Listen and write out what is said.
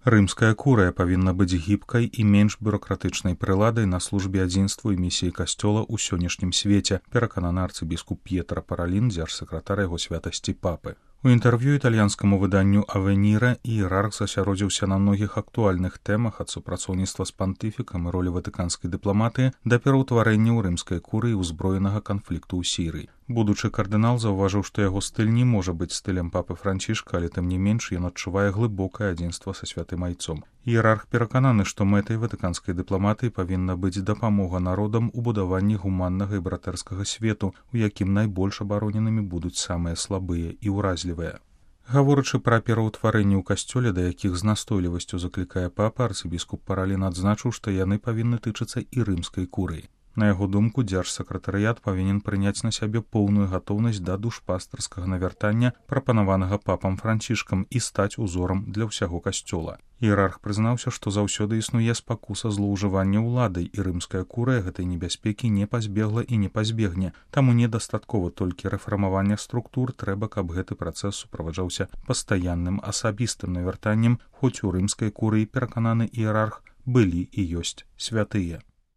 Рымская курыя павінна быць гібкай і менш бюракратычнай прыладай на службе адзінству і місіі касцёла ў сённяшнім свеце, перакананы арцыбіскуп П'етра Паралін, дзяржсакратар яго святасці папы. У інтэрв'ю італьянскаму выданню «Авеніра» іерарх засяродзіўся на многіх актуальных тэмах ад супрацоўніцтва з пантыфікам і ролі ватыканскай дыпламатыі да пераўтварэння ў рымскай курыі ўзброенага канфлікту ў Сірыі. Будучы кардынал заўважыў, што яго стыль не можа быць стылем папы Францішка, але тым не менш ён адчувае глыбокае адзінства са святым айцом. Іерарх перакананы, што мэтай ватыканскай дыпламатыі павінна быць дапамога народам у будаванні гуманнага і братэрскага свету, у якім найбольш абароненымі будуць самыя слабыя і ўразлівыя. Гаворачы пра пераўтварэнні ў касцёле, да якіх з настойлівасцю заклікае папа, арцыбіскуп Паралін адзначыў, што яны павінны тычыцца і рымскай курыі. На яго думку, дзяржсакратарыят павінен прыняць на сябе поўную гатоўнасць да душпастарскага навяртання, прапанаванага папам Францішкам, і стаць узорам для ўсяго касцёла. Іерарх прызнаўся, што заўсёды існуе спакуса злоўжывання ўладай, і рымская курыя гэтай небяспекі не пазбегла і не пазбегне. Таму недастаткова толькі рэфармавання структур, трэба, каб гэты працэс суправаджаўся пастаянным асабістым навяртаннем, хоць у рымскай курыі, перакананы іерарх, былі і ёсць святыя.